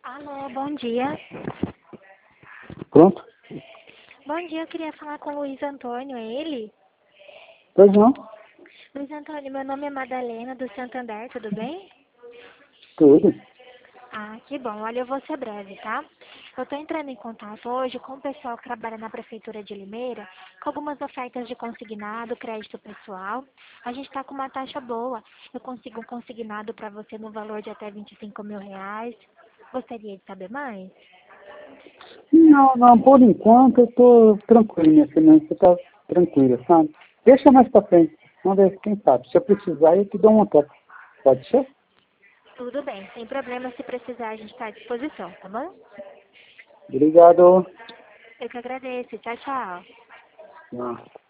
Alô, bom dia. Pronto? Bom dia, eu queria falar com o Luiz Antônio, é ele? Pois não? Luiz Antônio, meu nome é Madalena, do Santander, tudo bem? Tudo. Ah, que bom. Olha, eu vou ser breve, tá? Eu tô entrando em contato hoje com o pessoal que trabalha na Prefeitura de Limeira, com algumas ofertas de consignado, crédito pessoal. A gente tá com uma taxa boa. Eu consigo um consignado para você no valor de até R$ 25.000. Gostaria de saber mais? Não, não, por enquanto eu tô tranquilo, minha finança tá tranquila, sabe? Deixa mais pra frente. Vamos ver, quem sabe. Se eu precisar, eu te dou uma toque. Pode ser? Tudo bem, sem problema. Se precisar, a gente está à disposição, tá bom? Obrigado. Eu que agradeço. Tchau, tchau. Não.